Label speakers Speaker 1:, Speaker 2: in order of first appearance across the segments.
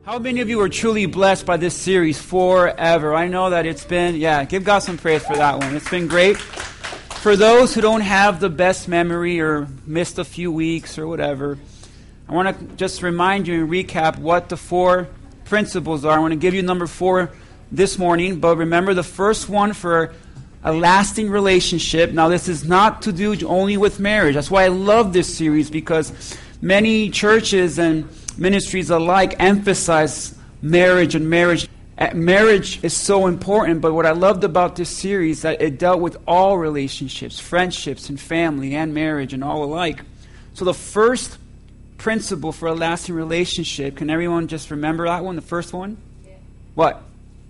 Speaker 1: How many of you are truly blessed by this series forever? I know that it's been, give God some praise for that one. It's been great. For those who don't have the best memory or missed a few weeks or whatever, I want to just remind you and recap what the 4 principles are. I want to give you number 4 this morning, but remember the first one for a lasting relationship. Now, this is not to do only with marriage. That's why I love this series, because many churches and ministries alike emphasize marriage and marriage. Marriage is so important, but what I loved about this series is that it dealt with all relationships, friendships and family and marriage and all alike. So the first principle for a lasting relationship, can everyone just remember that one, the first one? Yeah. What?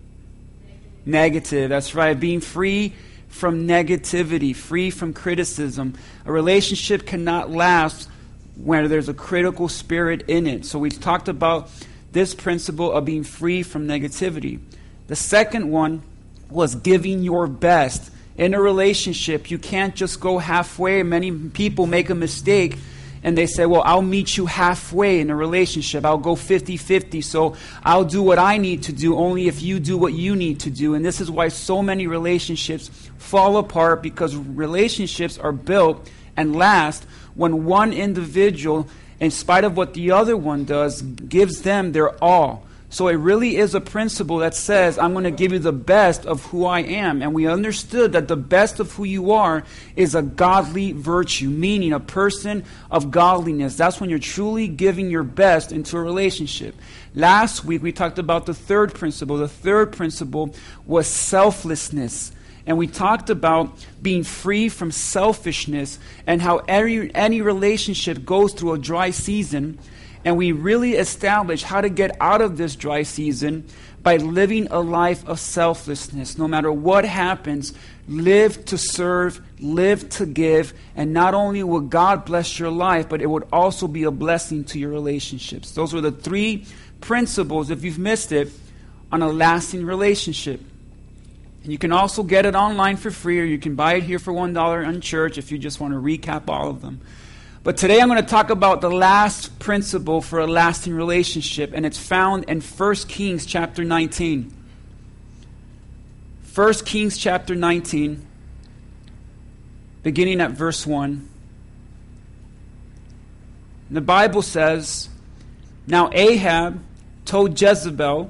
Speaker 1: Negative, that's right. Being free from negativity, free from criticism. A relationship cannot last where there's a critical spirit in it. So we talked about this principle of being free from negativity. The second one was giving your best. In a relationship, you can't just go halfway. Many people make a mistake and they say, well, I'll meet you halfway in a relationship. I'll go 50-50, so I'll do what I need to do only if you do what you need to do. And this is why so many relationships fall apart, because relationships are built and last when one individual, in spite of what the other one does, gives them their all. So it really is a principle that says, I'm going to give you the best of who I am. And we understood that the best of who you are is a godly virtue, meaning a person of godliness. That's when you're truly giving your best into a relationship. Last week we talked about the third principle. The third principle was selflessness. And we talked about being free from selfishness and how any relationship goes through a dry season. And we really established how to get out of this dry season by living a life of selflessness. No matter what happens, live to serve, live to give. And not only will God bless your life, but it would also be a blessing to your relationships. Those were the 3 principles, if you've missed it, on a lasting relationship. And you can also get it online for free, or you can buy it here for $1 in church if you just want to recap all of them. But today I'm going to talk about the last principle for a lasting relationship, and it's found in 1 Kings chapter 19. 1 Kings chapter 19, beginning at verse 1. The Bible says, Now Ahab told Jezebel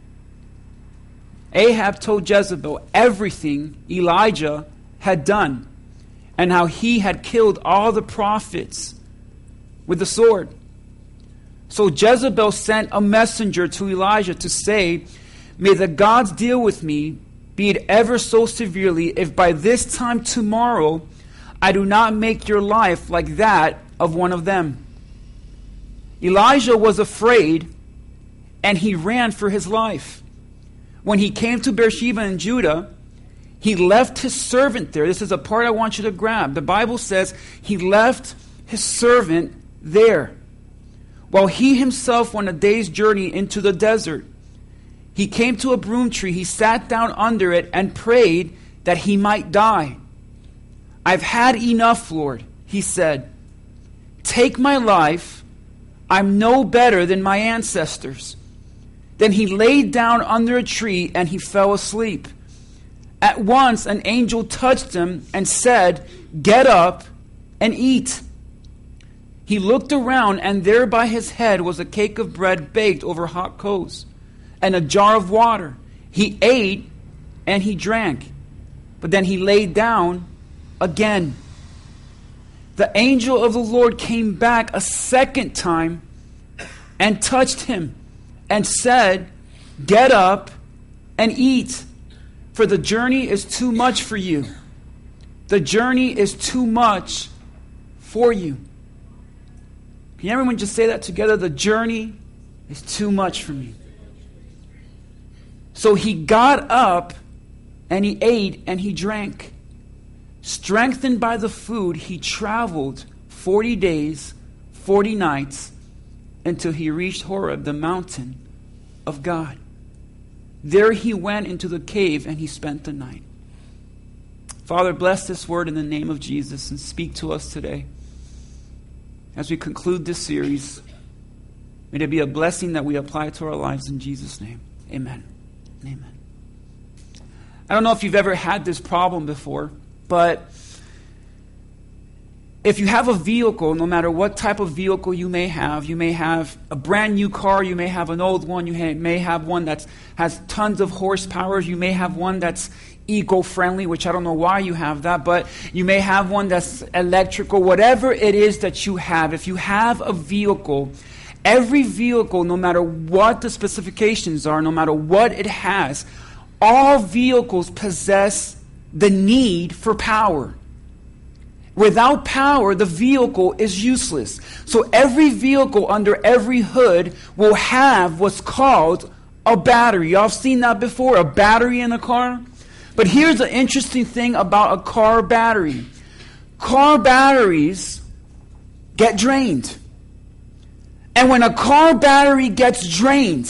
Speaker 1: everything Elijah had done, and how he had killed all the prophets with the sword. So Jezebel sent a messenger to Elijah to say, May the gods deal with me, be it ever so severely, if by this time tomorrow I do not make your life like that of one of them. Elijah was afraid, and he ran for his life. When he came to Beersheba in Judah, he left his servant there. This is a part I want you to grab. The Bible says he left his servant there, while he himself went a day's journey into the desert. He came to a broom tree. He sat down under it and prayed that he might die. I've had enough, Lord, he said. Take my life. I'm no better than my ancestors. Then he laid down under a tree and he fell asleep. At once an angel touched him and said, Get up and eat. He looked around, and there by his head was a cake of bread baked over hot coals and a jar of water. He ate and he drank, but then he lay down again. The angel of the Lord came back a second time and touched him and said, Get up and eat, for the journey is too much for you. The journey is too much for you. Can everyone just say that together? The journey is too much for me. So he got up and he ate and he drank. Strengthened by the food, he traveled 40 days, 40 nights, until he reached Horeb, the mountain of God. There he went into the cave and he spent the night. Father, bless this word in the name of Jesus and speak to us today. As we conclude this series, May it be a blessing that we apply to our lives in Jesus' name. Amen. Amen. I don't know if you've ever had this problem before, but if you have a vehicle, no matter what type of vehicle you may have a brand new car, you may have an old one, you may have one that has tons of horsepower, you may have one that's eco-friendly, which I don't know why you have that, but you may have one that's electrical, whatever it is that you have. If you have a vehicle, every vehicle, no matter what the specifications are, no matter what it has, all vehicles possess the need for power. Without power, the vehicle is useless. So every vehicle under every hood will have what's called a battery. Y'all have seen that before, a battery in a car? But here's the interesting thing about a car battery. Car batteries get drained. And when a car battery gets drained,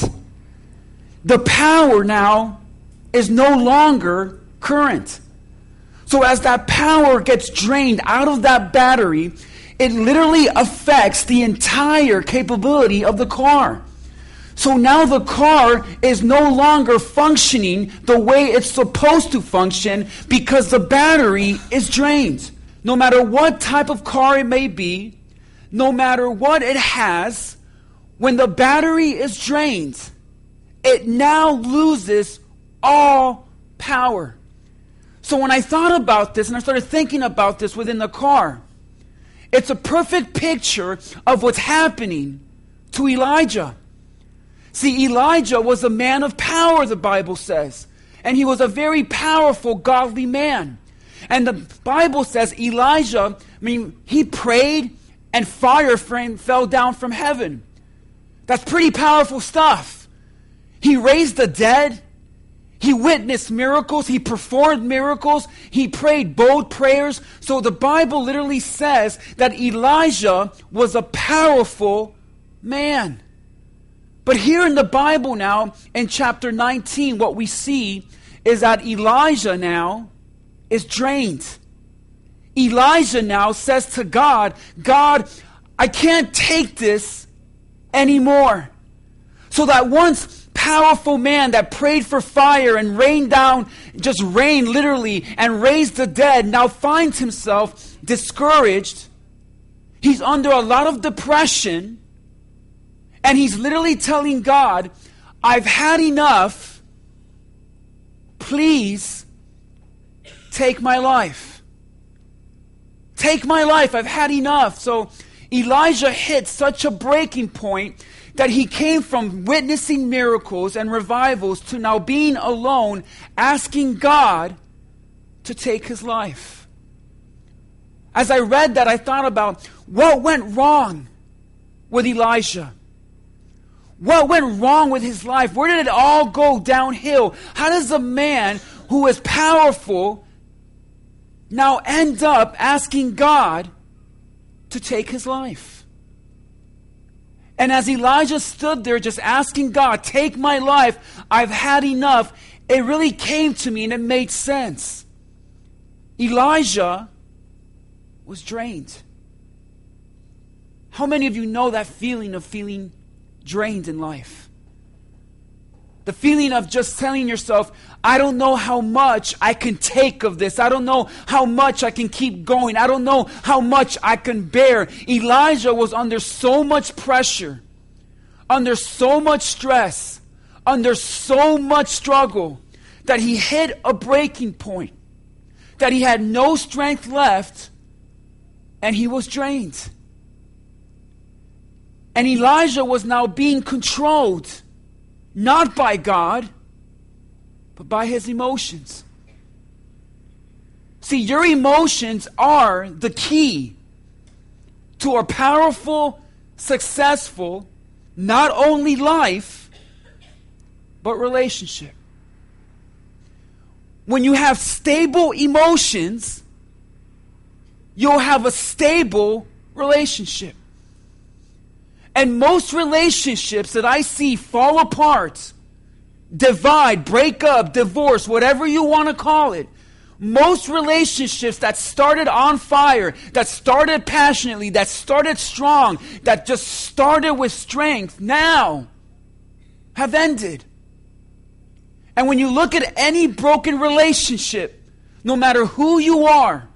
Speaker 1: the power now is no longer current. So as that power gets drained out of that battery, it literally affects the entire capability of the car. So now the car is no longer functioning the way it's supposed to function because the battery is drained. No matter what type of car it may be, no matter what it has, when the battery is drained, it now loses all power. So when I thought about this and I started thinking about this within the car, it's a perfect picture of what's happening to Elijah. See, Elijah was a man of power, the Bible says. And he was a very powerful, godly man. And the Bible says Elijah, he prayed and fire fell down from heaven. That's pretty powerful stuff. He raised the dead. He witnessed miracles. He performed miracles. He prayed bold prayers. So the Bible literally says that Elijah was a powerful man. But here in the Bible now, in chapter 19, what we see is that Elijah now is drained. Elijah now says to God, God, I can't take this anymore. So that once powerful man that prayed for fire and rained down, just rained literally, and raised the dead, now finds himself discouraged. He's under a lot of depression. And he's literally telling God, I've had enough. Please take my life. Take my life. I've had enough. So Elijah hit such a breaking point that he came from witnessing miracles and revivals to now being alone, asking God to take his life. As I read that, I thought about what went wrong with Elijah. What went wrong with his life? Where did it all go downhill? How does a man who is powerful now end up asking God to take his life? And as Elijah stood there just asking God, take my life, I've had enough, it really came to me and it made sense. Elijah was drained. How many of you know that feeling of feeling drained in life? The feeling of just telling yourself, I don't know how much I can take of this. I don't know how much I can keep going. I don't know how much I can bear. Elijah was under so much pressure, under so much stress, under so much struggle, that he hit a breaking point, that he had no strength left, and he was drained. And Elijah was now being controlled, not by God, but by his emotions. See, your emotions are the key to a powerful, successful, not only life, but relationship. When you have stable emotions, you'll have a stable relationship. And most relationships that I see fall apart, divide, break up, divorce, whatever you want to call it, Most relationships that started on fire, that started passionately, that started strong, that just started with strength, now have ended. And when you look at any broken relationship, no matter who you are,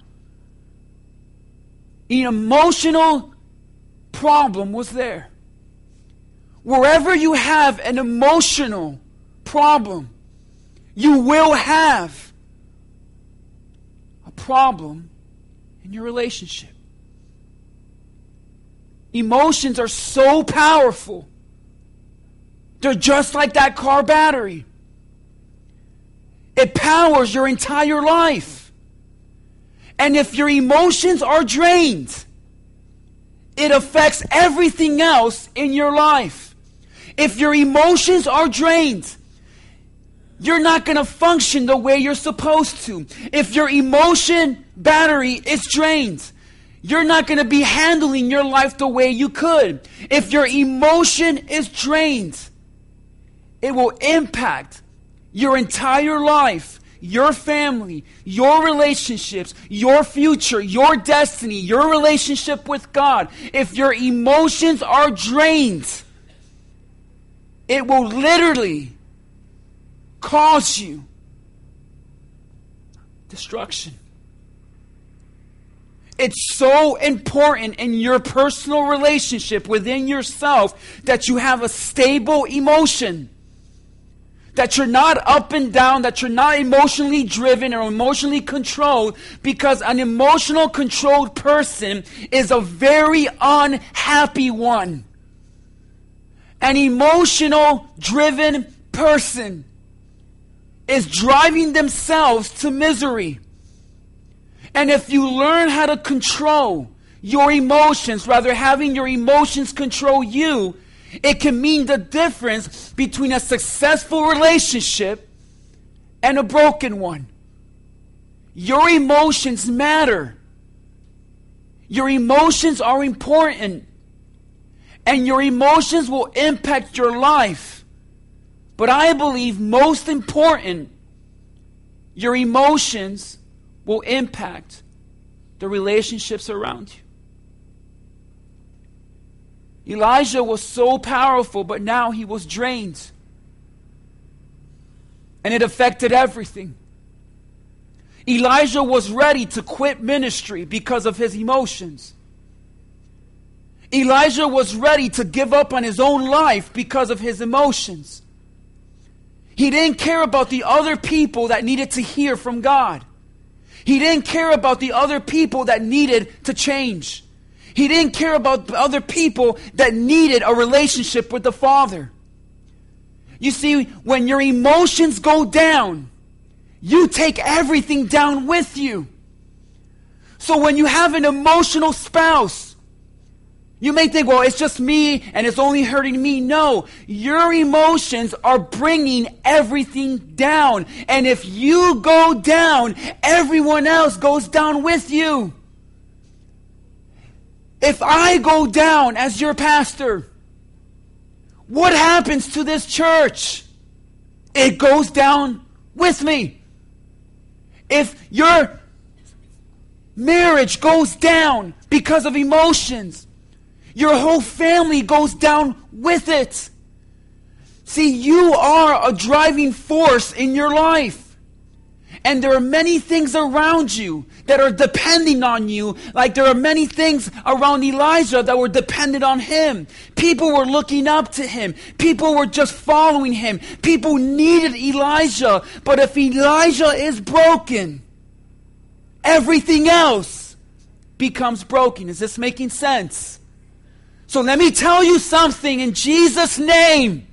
Speaker 1: an emotional problem was there. Wherever you have an emotional problem, you will have a problem in your relationship. Emotions are so powerful. They're just like that car battery. It powers your entire life. And if your emotions are drained, it affects everything else in your life. If your emotions are drained, you're not going to function the way you're supposed to. If your emotion battery is drained, you're not going to be handling your life the way you could. If your emotion is drained, it will impact your entire life, your family, your relationships, your future, your destiny, your relationship with God. If your emotions are drained, it will literally cause you destruction. It's so important in your personal relationship within yourself that you have a stable emotion. That you're not up and down, that you're not emotionally driven or emotionally controlled, because an emotional controlled person is a very unhappy one. An emotional driven person is driving themselves to misery. And if you learn how to control your emotions, rather having your emotions control you, it can mean the difference between a successful relationship and a broken one. Your emotions matter. Your emotions are important. And your emotions will impact your life. But I believe most important, your emotions will impact the relationships around you. Elijah was so powerful, but now he was drained. And it affected everything. Elijah was ready to quit ministry because of his emotions. Elijah was ready to give up on his own life because of his emotions. He didn't care about the other people that needed to hear from God. He didn't care about the other people that needed to change. He didn't care about the other people that needed a relationship with the Father. You see, when your emotions go down, you take everything down with you. So when you have an emotional spouse, you may think, well, it's just me and it's only hurting me. No, your emotions are bringing everything down. And if you go down, everyone else goes down with you. If I go down as your pastor, what happens to this church? It goes down with me. If your marriage goes down because of emotions, your whole family goes down with it. See, you are a driving force in your life. And there are many things around you that are depending on you. Like there are many things around Elijah that were dependent on him. People were looking up to him. People were just following him. People needed Elijah. But if Elijah is broken, everything else becomes broken. Is this making sense? So let me tell you something in Jesus' name.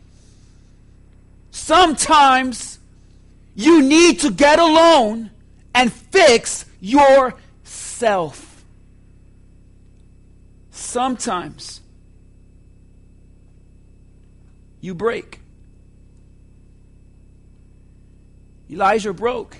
Speaker 1: Sometimes you need to get alone and fix yourself. Sometimes you break. Elijah broke.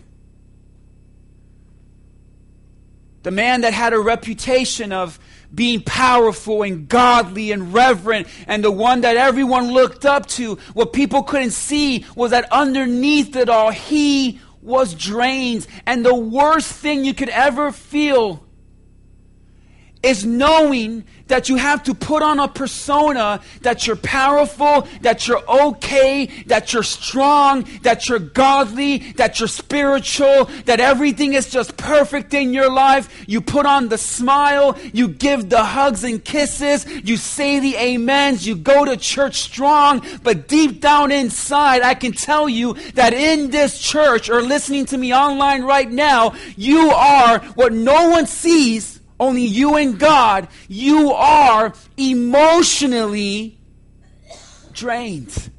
Speaker 1: The man that had a reputation of being powerful and godly and reverent, and the one that everyone looked up to, what people couldn't see was that underneath it all, he was drained. And the worst thing you could ever feel is knowing that you have to put on a persona that you're powerful, that you're okay, that you're strong, that you're godly, that you're spiritual, that everything is just perfect in your life. You put on the smile, you give the hugs and kisses, you say the amens, you go to church strong, but deep down inside, I can tell you that in this church, or listening to me online right now, you are what no one sees, only you and God. You are emotionally drained.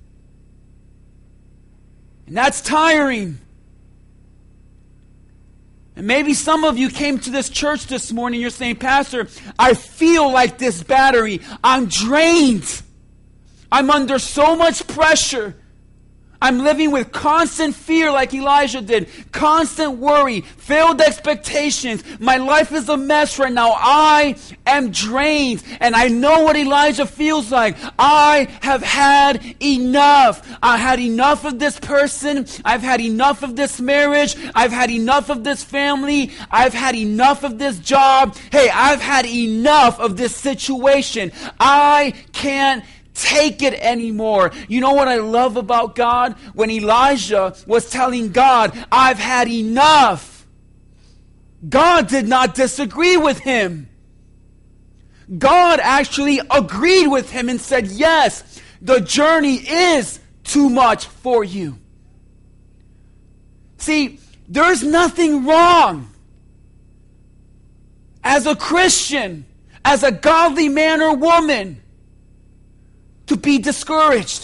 Speaker 1: And that's tiring. And maybe some of you came to this church this morning, you're saying, Pastor, I feel like this battery. I'm drained. I'm under so much pressure. I'm living with constant fear like Elijah did. Constant worry. Failed expectations. My life is a mess right now. I am drained. And I know what Elijah feels like. I have had enough. I had enough of this person. I've had enough of this marriage. I've had enough of this family. I've had enough of this job. Hey, I've had enough of this situation. I can't take it anymore. You know what I love about God? When Elijah was telling God, I've had enough, God did not disagree with him. God actually agreed with him and said, yes, the journey is too much for you. See, there's nothing wrong as a Christian, as a godly man or woman, to be discouraged.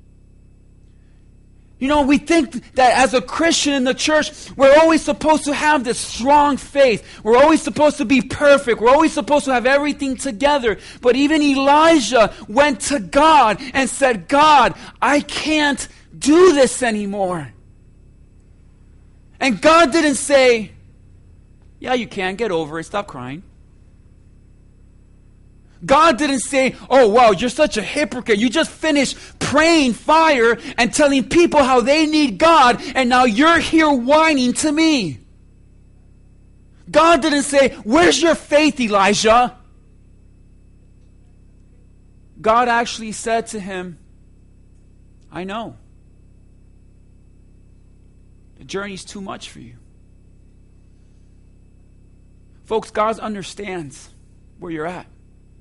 Speaker 1: You know, we think that as a Christian in the church, we're always supposed to have this strong faith. We're always supposed to be perfect. We're always supposed to have everything together. But even Elijah went to God and said, God, I can't do this anymore. And God didn't say, yeah, you can, get over it, stop crying. God didn't say, oh, wow, you're such a hypocrite. You just finished praying fire and telling people how they need God, and now you're here whining to me. God didn't say, where's your faith, Elijah? God actually said to him, I know. The journey's too much for you. Folks, God understands where you're at.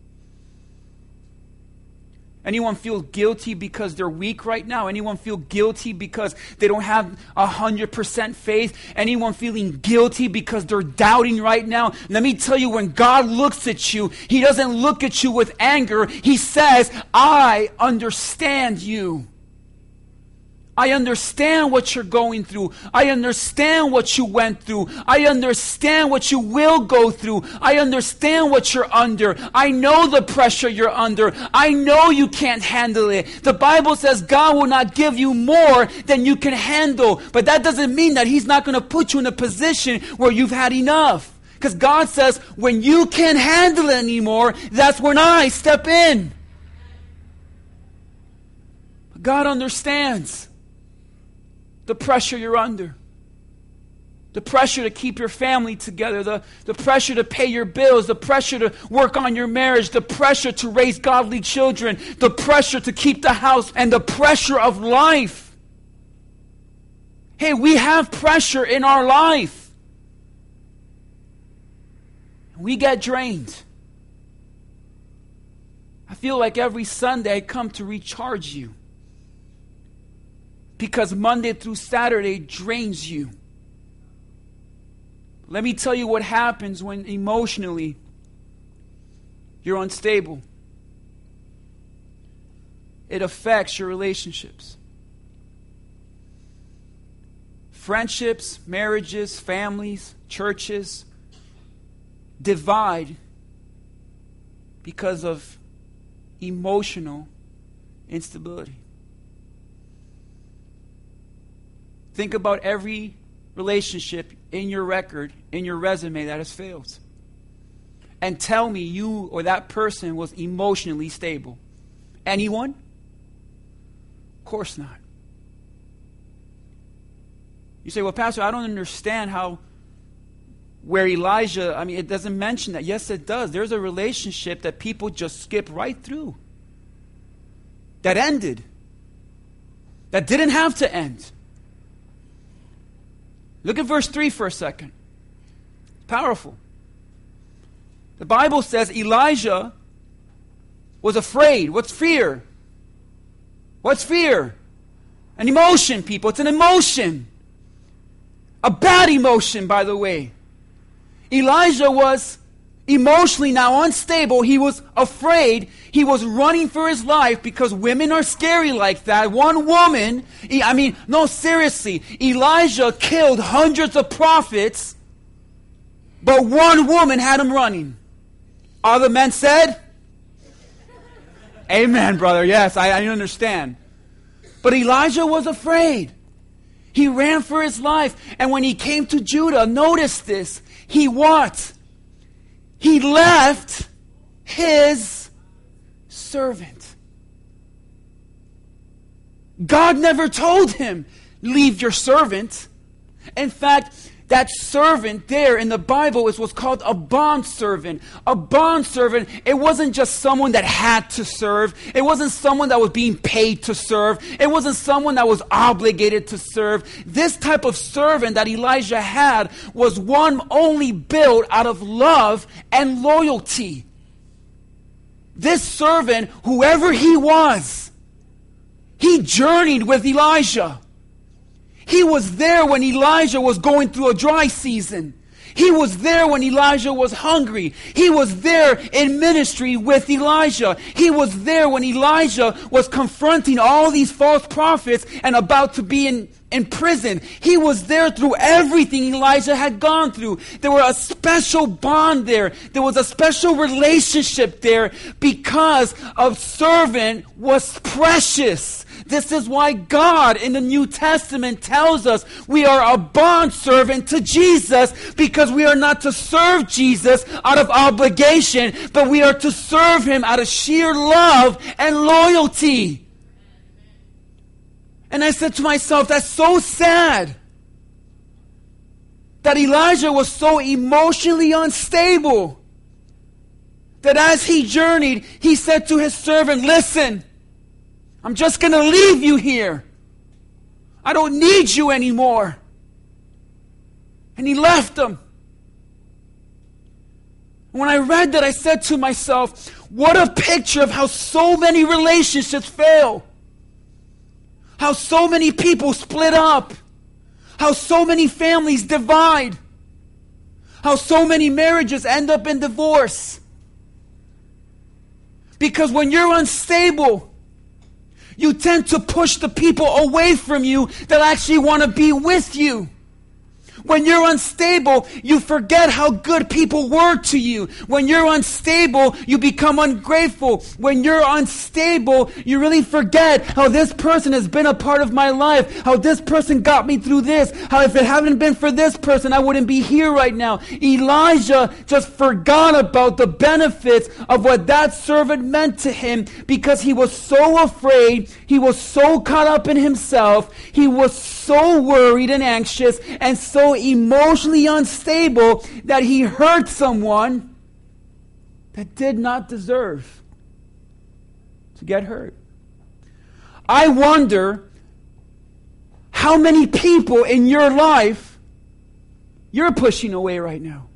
Speaker 1: Anyone feel guilty because they're weak right now? Anyone feel guilty because they don't have 100% faith? Anyone feeling guilty because they're doubting right now? Let me tell you, when God looks at you, He doesn't look at you with anger. He says, I understand you. I understand what you're going through. I understand what you went through. I understand what you will go through. I understand what you're under. I know the pressure you're under. I know you can't handle it. The Bible says God will not give you more than you can handle. But that doesn't mean that He's not going to put you in a position where you've had enough. Because God says, when you can't handle it anymore, that's when I step in. But God understands the pressure you're under. The pressure to keep your family together. The pressure to pay your bills. The pressure to work on your marriage. The pressure to raise godly children. The pressure to keep the house. And the pressure of life. Hey, we have pressure in our life. We get drained. I feel like every Sunday I come to recharge you. Because Monday through Saturday drains you. Let me tell you what happens when emotionally you're unstable. It affects your relationships. Friendships, marriages, families, churches divide because of emotional instability. Think about every relationship in your record, in your resume that has failed. And tell me you or that person was emotionally stable. Anyone? Of course not. You say, well, Pastor, I don't understand where Elijah, it doesn't mention that. Yes, it does. There's a relationship that people just skip right through. That ended. That didn't have to end. Look at verse 3 for a second. Powerful. The Bible says Elijah was afraid. What's fear? What's fear? An emotion, people. It's an emotion. A bad emotion, by the way. Elijah was emotionally now unstable. He was afraid. He was running for his life because women are scary like that. One woman, no, seriously. Elijah killed hundreds of prophets, but one woman had him running. All the men said, amen, brother. Yes, I understand. But Elijah was afraid. He ran for his life. And when he came to Judah, notice this. He what? He left his servant. God never told him, leave your servant. In fact, that servant there in the Bible is what's called a bondservant. A bondservant, it wasn't just someone that had to serve. It wasn't someone that was being paid to serve. It wasn't someone that was obligated to serve. This type of servant that Elijah had was one only built out of love and loyalty. This servant, whoever he was, he journeyed with Elijah. He was there when Elijah was going through a dry season. He was there when Elijah was hungry. He was there in ministry with Elijah. He was there when Elijah was confronting all these false prophets and about to be in prison. He was there through everything Elijah had gone through. There was a special bond there. There was a special relationship there because a servant was precious. This is why God in the New Testament tells us we are a bondservant to Jesus, because we are not to serve Jesus out of obligation, but we are to serve him out of sheer love and loyalty. And I said to myself, that's so sad that Elijah was so emotionally unstable that as he journeyed, he said to his servant, listen, I'm just going to leave you here. I don't need you anymore. And he left them. When I read that, I said to myself, what a picture of how so many relationships fail. How so many people split up. How so many families divide. How so many marriages end up in divorce. Because when you're unstable, you tend to push the people away from you that actually want to be with you. When you're unstable, you forget how good people were to you. When you're unstable, you become ungrateful. When you're unstable, you really forget how this person has been a part of my life, how this person got me through this, how if it hadn't been for this person, I wouldn't be here right now. Elijah just forgot about the benefits of what that servant meant to him because he was so afraid, he was so caught up in himself, he was so worried and anxious and so emotionally unstable that he hurt someone that did not deserve to get hurt. I wonder how many people in your life you're pushing away right now.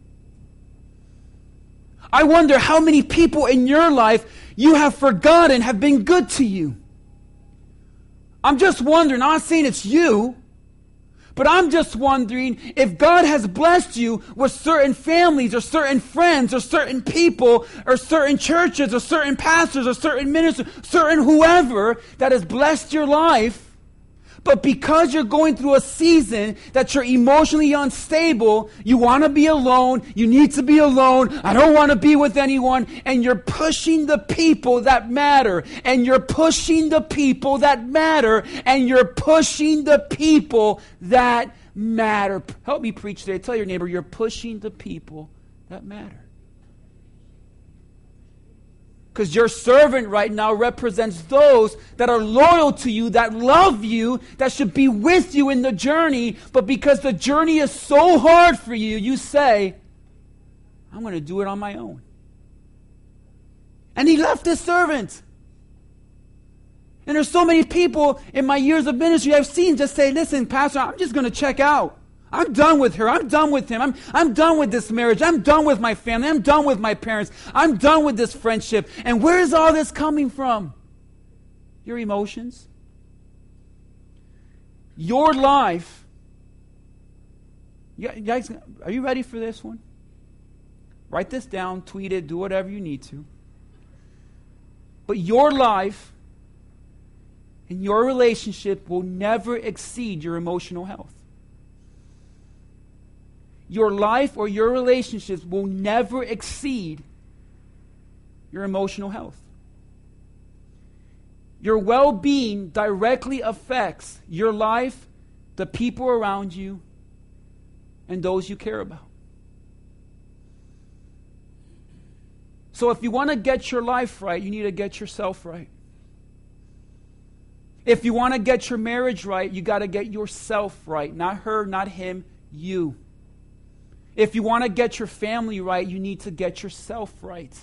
Speaker 1: I wonder how many people in your life you have forgotten have been good to you. I'm just wondering, I'm not saying it's you, but I'm just wondering if God has blessed you with certain families or certain friends or certain people or certain churches or certain pastors or certain ministers, certain whoever that has blessed your life. But because you're going through a season that you're emotionally unstable, you want to be alone, you need to be alone, I don't want to be with anyone, and you're pushing the people that matter, and you're pushing the people that matter, and you're pushing the people that matter. Help me preach today. Tell your neighbor, you're pushing the people that matter. Because your servant right now represents those that are loyal to you, that love you, that should be with you in the journey. But because the journey is so hard for you, you say, I'm going to do it on my own. And he left his servant. And there's so many people in my years of ministry I've seen just say, listen, Pastor, I'm just going to check out. I'm done with her. I'm done with him. I'm done with this marriage. I'm done with my family. I'm done with my parents. I'm done with this friendship. And where is all this coming from? Your emotions. Your life. You guys, are you ready for this one? Write this down, tweet it, do whatever you need to. But your life and your relationship will never exceed your emotional health. Your life or your relationships will never exceed your emotional health. Your well-being directly affects your life, the people around you, and those you care about. So if you want to get your life right, you need to get yourself right. If you want to get your marriage right, you got to get yourself right. Not her, not him, you. If you want to get your family right, you need to get yourself right.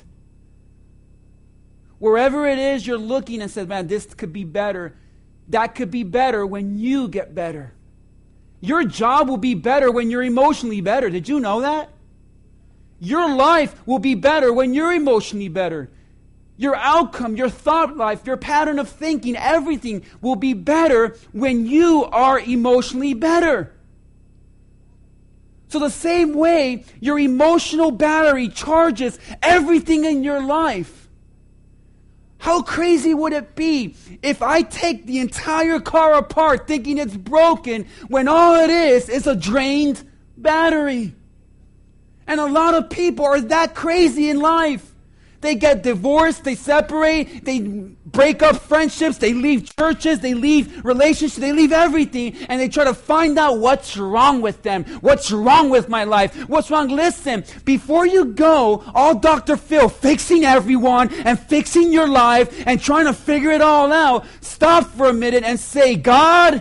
Speaker 1: Wherever it is you're looking and says, man, this could be better, that could be better when you get better. Your job will be better when you're emotionally better. Did you know that? Your life will be better when you're emotionally better. Your outcome, your thought life, your pattern of thinking, everything will be better when you are emotionally better. So the same way your emotional battery charges everything in your life. How crazy would it be if I take the entire car apart thinking it's broken when all it is a drained battery? And a lot of people are that crazy in life. They get divorced, they separate, they break up friendships, they leave churches, they leave relationships, they leave everything, and they try to find out what's wrong with them. What's wrong with my life? What's wrong? Listen, before you go, all Dr. Phil fixing everyone and fixing your life and trying to figure it all out, stop for a minute and say, God,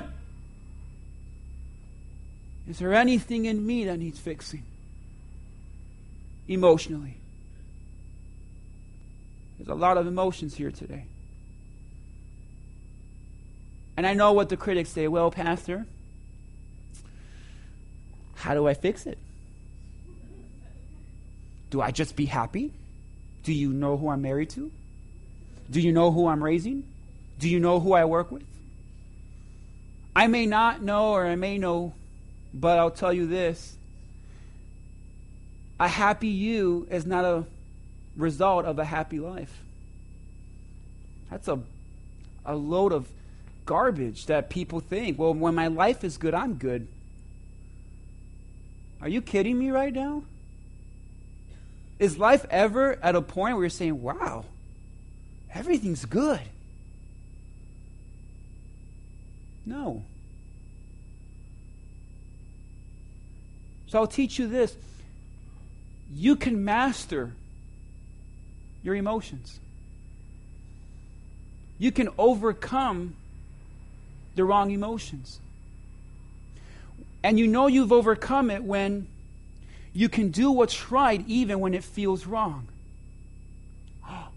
Speaker 1: is there anything in me that needs fixing? Emotionally. There's a lot of emotions here today. And I know what the critics say. Well, Pastor, how do I fix it? Do I just be happy? Do you know who I'm married to? Do you know who I'm raising? Do you know who I work with? I may not know or I may know, but I'll tell you this. A happy you is not a result of a happy life. That's a load of garbage that people think, well, when my life is good, I'm good. Are you kidding me right now? Is life ever at a point where you're saying, wow, everything's good? No. So I'll teach you this. You can master your emotions. You can overcome the wrong emotions. And you know you've overcome it when you can do what's right even when it feels wrong. Oh,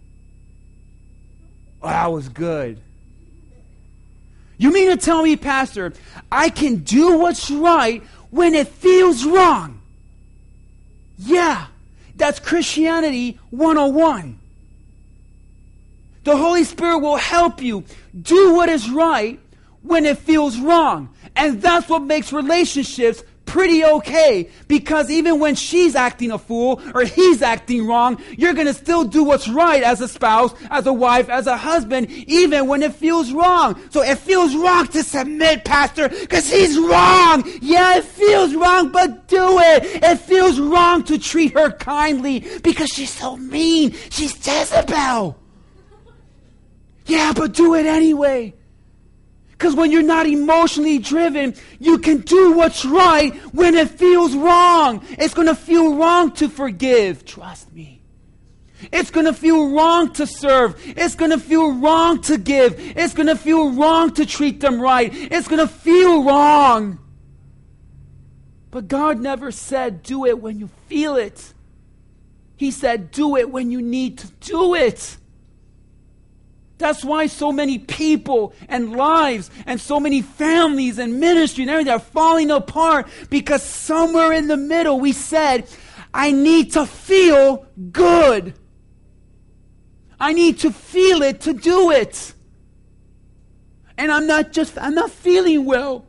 Speaker 1: that was good. You mean to tell me, Pastor, I can do what's right when it feels wrong? Yeah, that's Christianity 101. The Holy Spirit will help you do what is right when it feels wrong. And that's what makes relationships pretty okay. Because even when she's acting a fool or he's acting wrong, you're going to still do what's right as a spouse, as a wife, as a husband, even when it feels wrong. So it feels wrong to submit, Pastor, because he's wrong. Yeah, it feels wrong, but do it. It feels wrong to treat her kindly because she's so mean. She's Jezebel. Yeah, but do it anyway. Because when you're not emotionally driven, you can do what's right when it feels wrong. It's going to feel wrong to forgive. Trust me. It's going to feel wrong to serve. It's going to feel wrong to give. It's going to feel wrong to treat them right. It's going to feel wrong. But God never said, do it when you feel it. He said, do it when you need to do it. That's why so many people and lives and so many families and ministry and everything are falling apart, because somewhere in the middle we said, I need to feel good. I need to feel it to do it. And I'm not feeling well.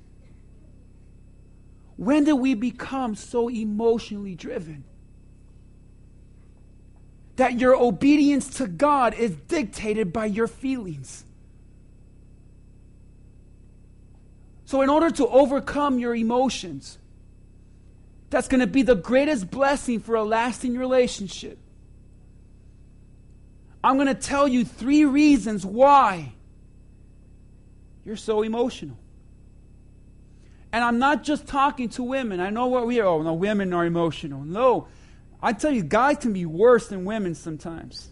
Speaker 1: When did we become so emotionally driven that your obedience to God is dictated by your feelings? So in order to overcome your emotions, that's going to be the greatest blessing for a lasting relationship. I'm going to tell you 3 reasons why you're so emotional. And I'm not just talking to women. I know what we are. Oh, no, women are emotional. No. I tell you, guys can be worse than women sometimes.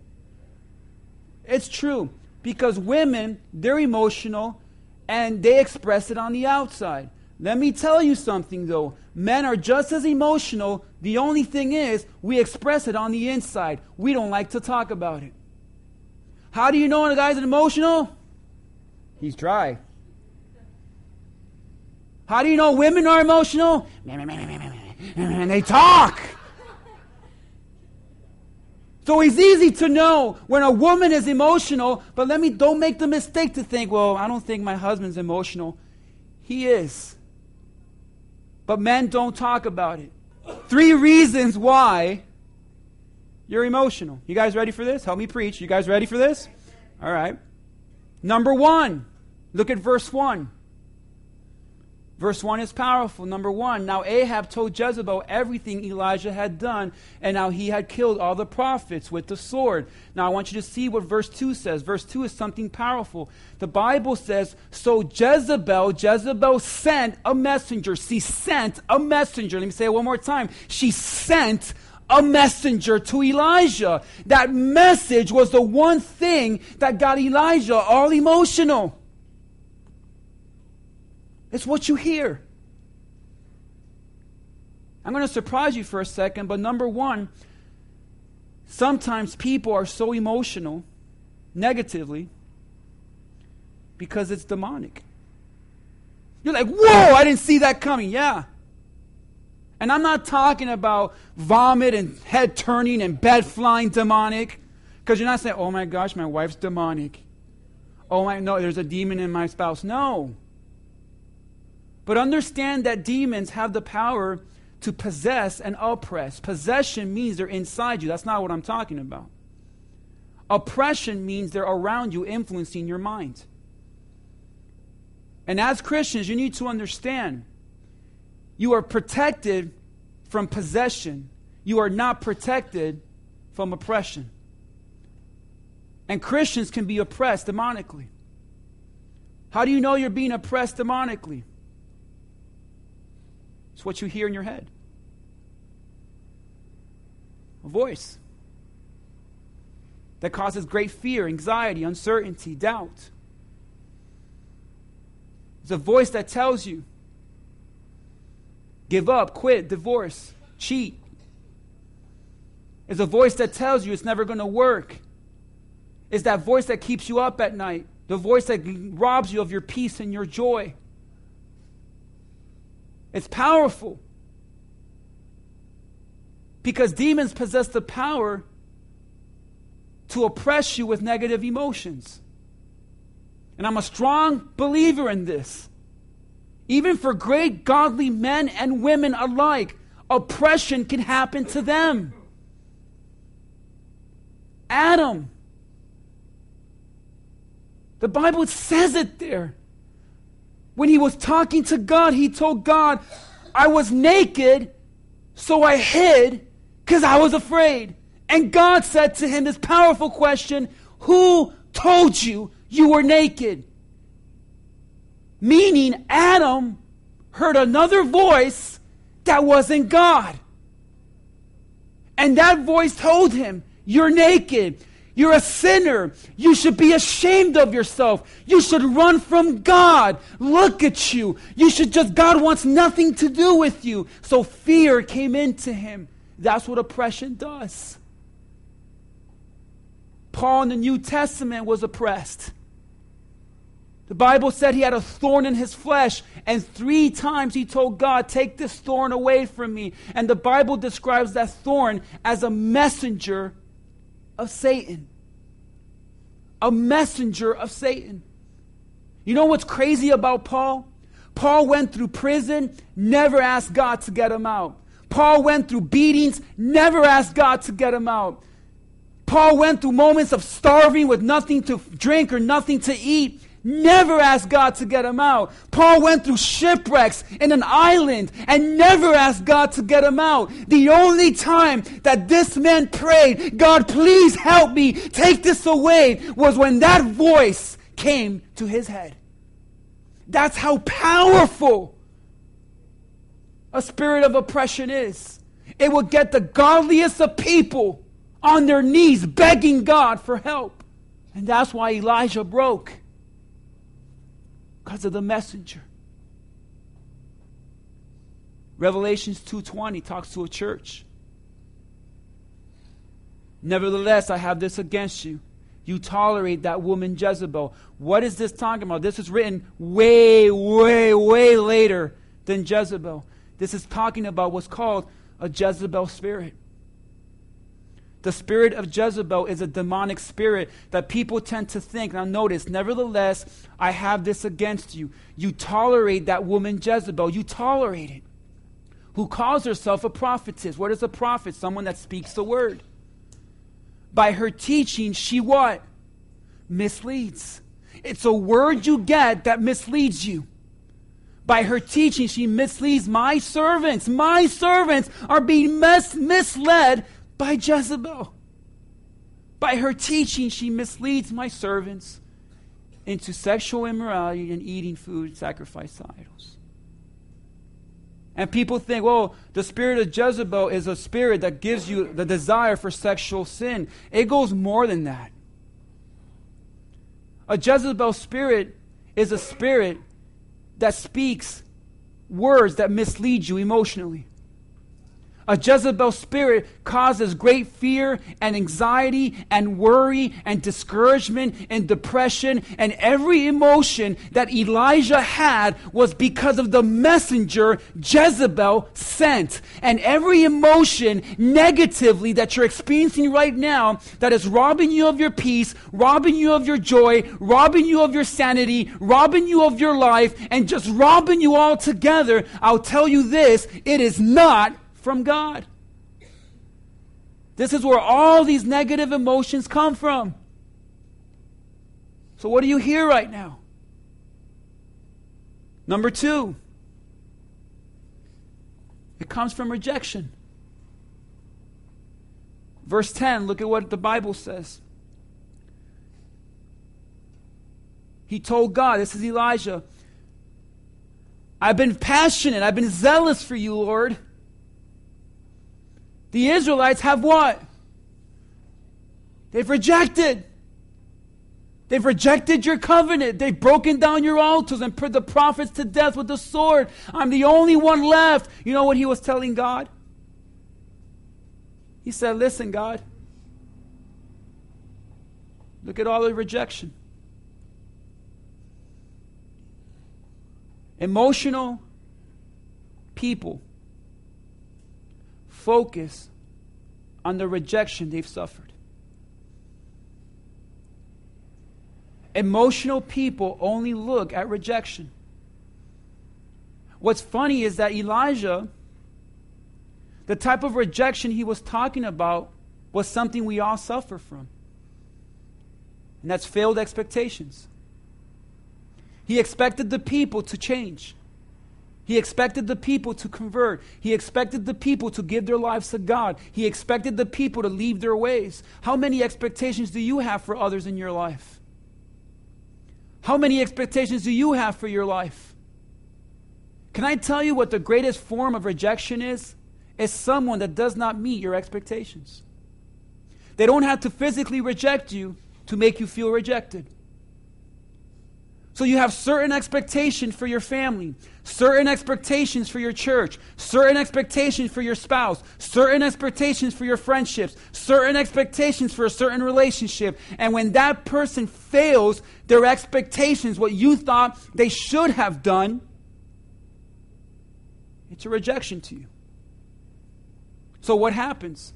Speaker 1: It's true. Because women, they're emotional and they express it on the outside. Let me tell you something though. Men are just as emotional. The only thing is, we express it on the inside. We don't like to talk about it. How do you know when a guy's emotional? He's dry. How do you know women are emotional? And they talk. So it's easy to know when a woman is emotional, but don't make the mistake to think, well, I don't think my husband's emotional. He is. But men don't talk about it. 3 reasons why you're emotional. You guys ready for this? Help me preach. You guys ready for this? All right. Number 1, look at verse 1. Verse 1 is powerful. Number 1, now Ahab told Jezebel everything Elijah had done, and how he had killed all the prophets with the sword. Now I want you to see what verse 2 says. Verse 2 is something powerful. The Bible says, so Jezebel sent a messenger. She sent a messenger. Let me say it one more time. She sent a messenger to Elijah. That message was the one thing that got Elijah all emotional. It's what you hear. I'm going to surprise you for a second, but number 1, sometimes people are so emotional, negatively, because it's demonic. You're like, whoa, I didn't see that coming. Yeah. And I'm not talking about vomit and head turning and bed flying demonic, because you're not saying, oh my gosh, my wife's demonic. No, there's a demon in my spouse. No. But understand that demons have the power to possess and oppress. Possession means they're inside you. That's not what I'm talking about. Oppression means they're around you, influencing your mind. And as Christians, you need to understand, you are protected from possession. You are not protected from oppression. And Christians can be oppressed demonically. How do you know you're being oppressed demonically? It's what you hear in your head. A voice that causes great fear, anxiety, uncertainty, doubt. It's a voice that tells you, give up, quit, divorce, cheat. It's a voice that tells you it's never going to work. It's that voice that keeps you up at night. The voice that robs you of your peace and your joy. It's powerful. Because demons possess the power to oppress you with negative emotions. And I'm a strong believer in this. Even for great godly men and women alike, oppression can happen to them. Adam. The Bible says it there. When he was talking to God, he told God, I was naked, so I hid because I was afraid. And God said to him this powerful question, who told you you were naked? Meaning Adam heard another voice that wasn't God. And that voice told him, You're naked. You're a sinner. You should be ashamed of yourself. You should run from God. Look at you. God wants nothing to do with you. So fear came into him. That's what oppression does. Paul in the New Testament was oppressed. The Bible said he had a thorn in his flesh, and 3 times he told God, take this thorn away from me. And the Bible describes that thorn as a messenger of Satan. A messenger of Satan. You know what's crazy about Paul? Paul went through prison, never asked God to get him out. Paul went through beatings, never asked God to get him out. Paul went through moments of starving with nothing to drink or nothing to eat. Never asked God to get him out. Paul went through shipwrecks in an island and never asked God to get him out. The only time that this man prayed, God, please help me, take this away, was when that voice came to his head. That's how powerful a spirit of oppression is. It will get the godliest of people on their knees begging God for help. And that's why Elijah broke. Because of the messenger. Revelations 2:20 talks to a church. Nevertheless, I have this against you. You tolerate that woman Jezebel. What is this talking about? This is written way, way, way later than Jezebel. This is talking about what's called a Jezebel spirit. The spirit of Jezebel is a demonic spirit that people tend to think. Now notice, nevertheless, I have this against you. You tolerate that woman Jezebel. You tolerate it. Who calls herself a prophetess. What is a prophet? Someone that speaks the word. By her teaching, she what? Misleads. It's a word you get that misleads you. By her teaching, she misleads my servants. My servants are being misled by Jezebel. By her teaching, she misleads my servants into sexual immorality and eating food sacrificed to idols. And people think, well, the spirit of Jezebel is a spirit that gives you the desire for sexual sin. It goes more than that. A Jezebel spirit is a spirit that speaks words that mislead you emotionally. A Jezebel spirit causes great fear and anxiety and worry and discouragement and depression, and every emotion that Elijah had was because of the messenger Jezebel sent. And every emotion negatively that you're experiencing right now that is robbing you of your peace, robbing you of your joy, robbing you of your sanity, robbing you of your life, and just robbing you altogether, I'll tell you this, it is not from God. This is where all these negative emotions come from. So what do you hear right now? Number 2, it comes from rejection. Verse 10, look at what the Bible says. He told God, this is Elijah, I've been passionate, I've been zealous for you, Lord. The Israelites have what? They've rejected. They've rejected your covenant. They've broken down your altars and put the prophets to death with the sword. I'm the only one left. You know what he was telling God? He said, listen, God. Look at all the rejection. Emotional people focus on the rejection they've suffered. Emotional people only look at rejection. What's funny is that Elijah, the type of rejection he was talking about was something we all suffer from. And that's failed expectations. He expected the people to change. He expected the people to convert. He expected the people to give their lives to God. He expected the people to leave their ways. How many expectations do you have for others in your life? How many expectations do you have for your life? Can I tell you what the greatest form of rejection is? It's someone that does not meet your expectations. They don't have to physically reject you to make you feel rejected. So you have certain expectations for your family, certain expectations for your church, certain expectations for your spouse, certain expectations for your friendships, certain expectations for a certain relationship. And when that person fails their expectations, what you thought they should have done, it's a rejection to you. So what happens?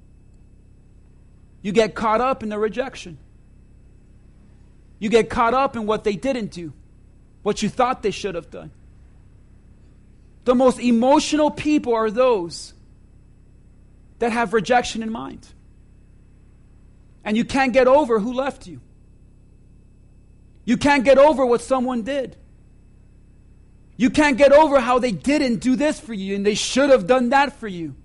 Speaker 1: You get caught up in the rejection. You get caught up in what they didn't do, what you thought they should have done. The most emotional people are those that have rejection in mind. And you can't get over who left you. You can't get over what someone did. You can't get over how they didn't do this for you and they should have done that for you.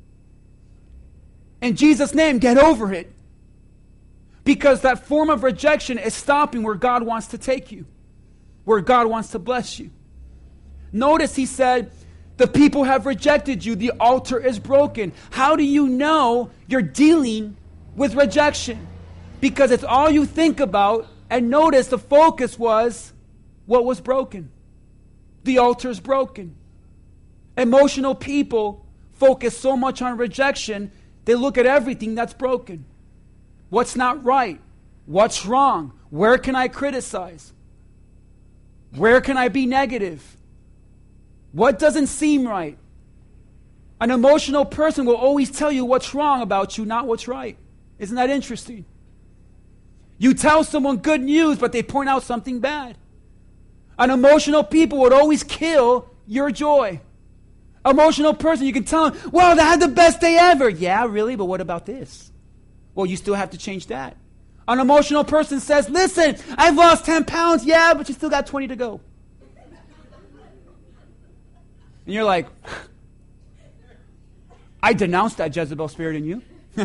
Speaker 1: In Jesus' name, get over it. Because that form of rejection is stopping where God wants to take you, where God wants to bless you. Notice he said, the people have rejected you. The altar is broken. How do you know you're dealing with rejection? Because it's all you think about. And notice the focus was what was broken. The altar is broken. Emotional people focus so much on rejection, they look at everything that's broken. What's not right? What's wrong? Where can I criticize? Where can I be negative? What doesn't seem right? An emotional person will always tell you what's wrong about you, not what's right. Isn't that interesting? You tell someone good news, but they point out something bad. An emotional people would always kill your joy. Emotional person, you can tell them, well, they had the best day ever. Yeah, really? But what about this? Well, you still have to change that. An emotional person says, listen, I've lost 10 pounds. Yeah, but you still got 20 to go. And you're like, I denounce that Jezebel spirit in you.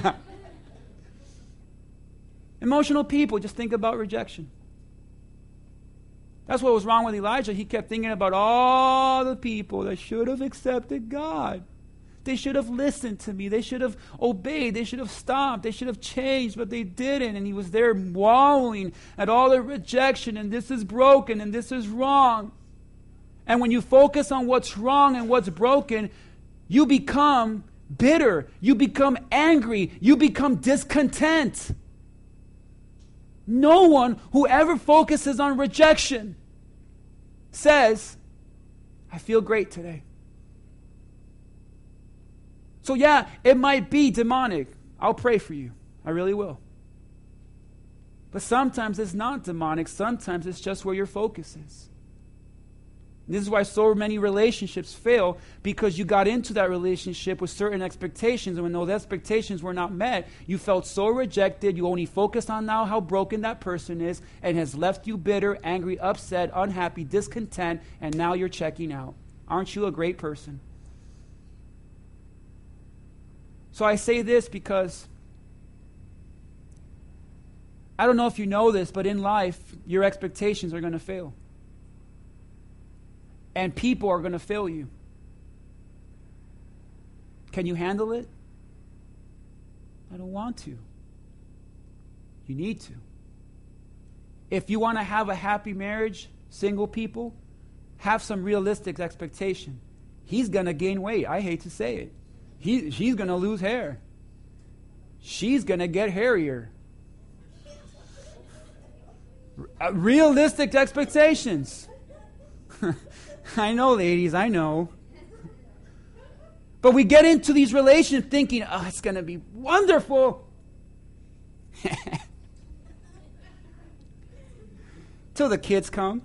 Speaker 1: Emotional people just think about rejection. That's what was wrong with Elijah. He kept thinking about all the people that should have accepted God. They should have listened to me. They should have obeyed. They should have stopped. They should have changed, but they didn't. And he was there wallowing at all the rejection, and this is broken, and this is wrong. And when you focus on what's wrong and what's broken, you become bitter. You become angry. You become discontent. No one who ever focuses on rejection says, I feel great today. So yeah, it might be demonic. I'll pray for you. I really will. But sometimes it's not demonic. Sometimes it's just where your focus is. This is why so many relationships fail, because you got into that relationship with certain expectations, and when those expectations were not met, you felt so rejected, you only focused on now how broken that person is, and has left you bitter, angry, upset, unhappy, discontent, and now you're checking out. Aren't you a great person? So I say this because I don't know if you know this, but in life, your expectations are going to fail. And people are going to fail you. Can you handle it? I don't want to. You need to. If you want to have a happy marriage, single people, have some realistic expectation. He's going to gain weight. I hate to say it. She's going to lose hair. She's going to get hairier. Realistic expectations. I know, ladies, I know. But we get into these relations thinking, oh, it's going to be wonderful. Till the kids come.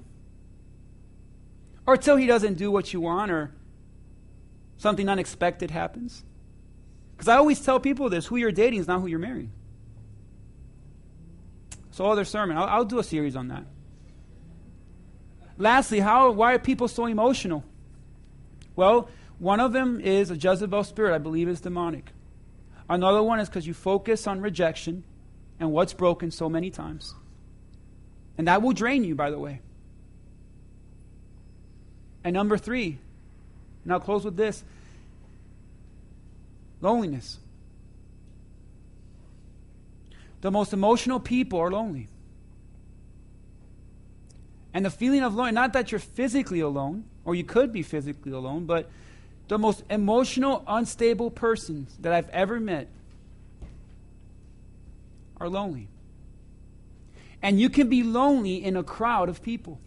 Speaker 1: Or till he doesn't do what you want, or something unexpected happens. Because I always tell people this, who you're dating is not who you're marrying. So other sermon, I'll do a series on that. Lastly, why are people so emotional? Well, one of them is a Jezebel spirit, I believe is demonic. Another one is because you focus on rejection and what's broken so many times. And that will drain you, by the way. And number 3, and I'll close with this, loneliness. The most emotional people are lonely. And the feeling of lonely, not that you're physically alone, or you could be physically alone, but the most emotional, unstable persons that I've ever met are lonely. And you can be lonely in a crowd of people.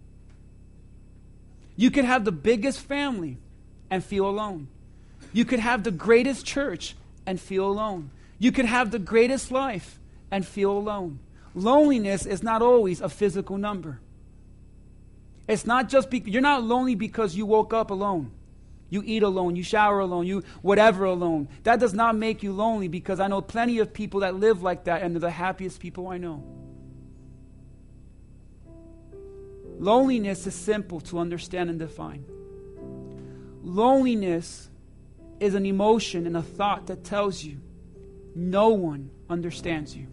Speaker 1: You could have the biggest family and feel alone. You could have the greatest church and feel alone. You could have the greatest life and feel alone. Loneliness is not always a physical number. It's not just you're not lonely because you woke up alone. You eat alone, you shower alone, you whatever alone. That does not make you lonely, because I know plenty of people that live like that, and they're the happiest people I know. Loneliness is simple to understand and define. Loneliness is an emotion and a thought that tells you no one understands you.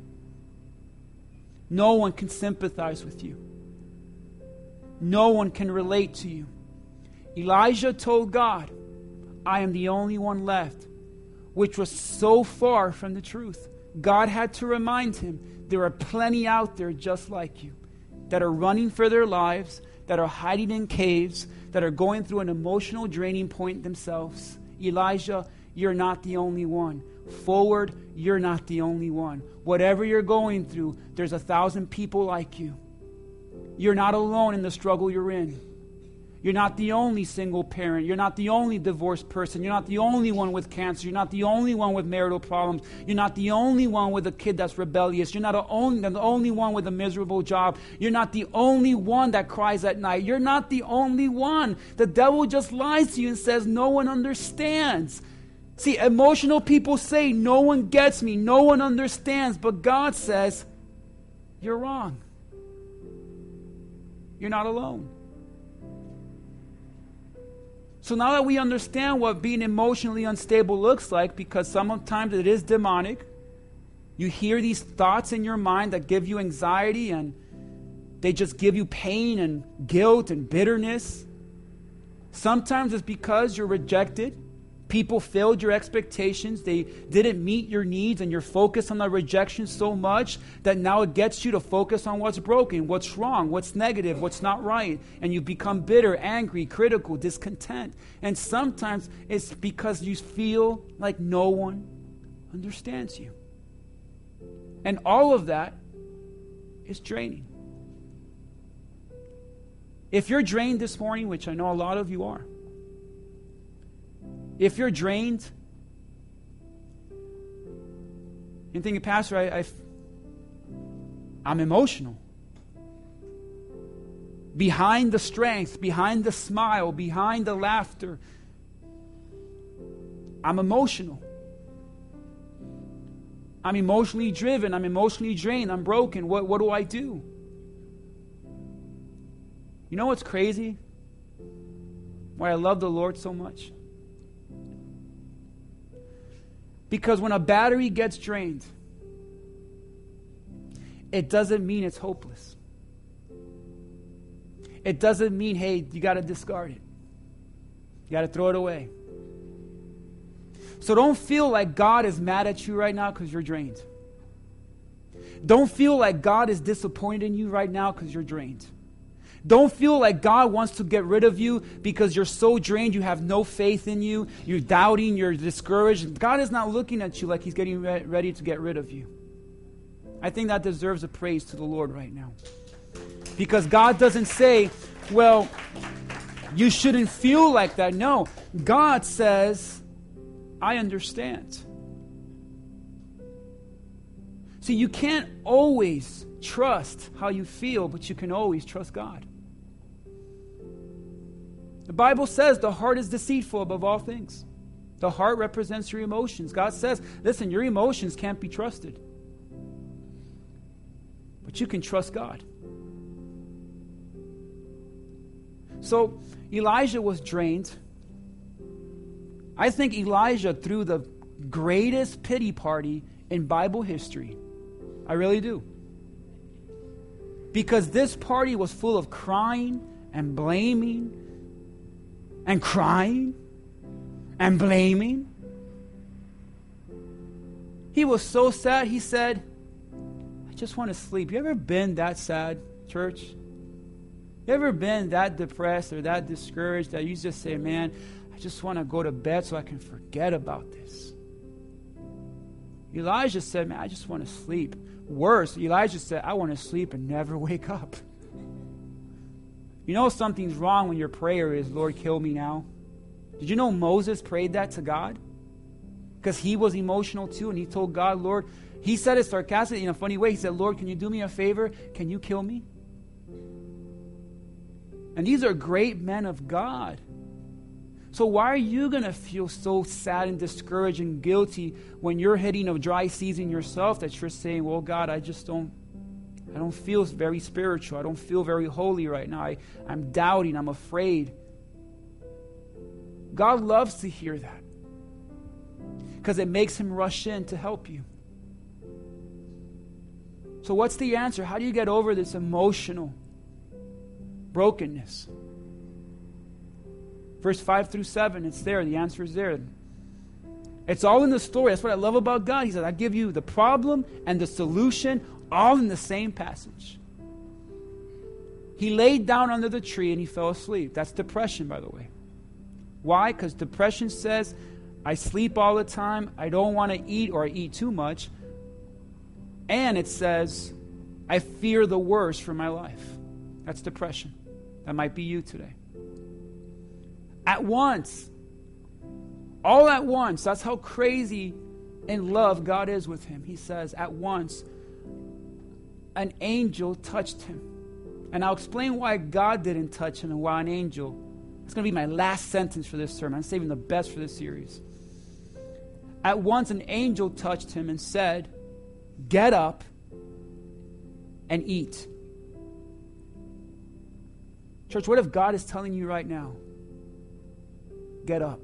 Speaker 1: No one can sympathize with you. No one can relate to you. Elijah told God, I am the only one left, which was so far from the truth. God had to remind him, there are plenty out there just like you, that are running for their lives, that are hiding in caves, that are going through an emotional draining point themselves. Elijah, you're not the only one. Forward, you're not the only one. Whatever you're going through, there's 1,000 people like you. You're not alone in the struggle you're in. You're not the only single parent. You're not the only divorced person. You're not the only one with cancer. You're not the only one with marital problems. You're not the only one with a kid that's rebellious. You're not the only one with a miserable job. You're not the only one that cries at night. You're not the only one. The devil just lies to you and says no one understands. See, emotional people say no one gets me, no one understands, but God says you're wrong. You're not alone. So now that we understand what being emotionally unstable looks like, because sometimes it is demonic, you hear these thoughts in your mind that give you anxiety, and they just give you pain and guilt and bitterness. Sometimes it's because you're rejected. People failed your expectations. They didn't meet your needs, and you're focused on the rejection so much that now it gets you to focus on what's broken, what's wrong, what's negative, what's not right. And you become bitter, angry, critical, discontent. And sometimes it's because you feel like no one understands you. And all of that is draining. If you're drained this morning, which I know a lot of you are, if you're drained, you're thinking, Pastor, I'm emotional. Behind the strength, behind the smile, behind the laughter, I'm emotional. I'm emotionally driven. I'm emotionally drained. I'm broken. What do I do? You know what's crazy? Why I love the Lord so much? Because when a battery gets drained, it doesn't mean it's hopeless. It doesn't mean, hey, you got to discard it. You got to throw it away. So don't feel like God is mad at you right now because you're drained. Don't feel like God is disappointed in you right now because you're drained. Don't feel like God wants to get rid of you because you're so drained, you have no faith in you, you're doubting, you're discouraged. God is not looking at you like he's getting ready to get rid of you. I think that deserves a praise to the Lord right now. Because God doesn't say, well, you shouldn't feel like that. No, God says, I understand. See, you can't always trust how you feel, but you can always trust God. The Bible says the heart is deceitful above all things. The heart represents your emotions. God says, listen, your emotions can't be trusted. But you can trust God. So Elijah was drained. I think Elijah threw the greatest pity party in Bible history. I really do. Because this party was full of crying and blaming and crying and blaming. He was so sad, he said, I just want to sleep. You ever been that sad, church? You ever been that depressed or that discouraged that you just say, man, I just want to go to bed so I can forget about this? Elijah said, man, I just want to sleep. Worse, Elijah said, I want to sleep and never wake up. You know something's wrong when your prayer is, Lord, kill me now? Did you know Moses prayed that to God? Because he was emotional too, and he told God, Lord, he said it sarcastically in a funny way. He said, Lord, can you do me a favor? Can you kill me? And these are great men of God. So why are you going to feel so sad and discouraged and guilty when you're hitting a dry season yourself that you're saying, well, God, I don't feel very spiritual. I don't feel very holy right now. I'm doubting. I'm afraid. God loves to hear that because it makes him rush in to help you. So what's the answer? How do you get over this emotional brokenness? Verse 5 through 7, it's there. The answer is there. It's all in the story. That's what I love about God. He said, I give you the problem and the solution all in the same passage. He laid down under the tree and he fell asleep. That's depression, by the way. Why? Because depression says, I sleep all the time, I don't want to eat or I eat too much. And it says, I fear the worst for my life. That's depression. That might be you today. At once. All at once. That's how crazy in love God is with him. He says, at once, an angel touched him. And I'll explain why God didn't touch him and why an angel. It's going to be my last sentence for this sermon. I'm saving the best for this series. At once, an angel touched him and said, get up and eat. Church, what if God is telling you right now? Get up.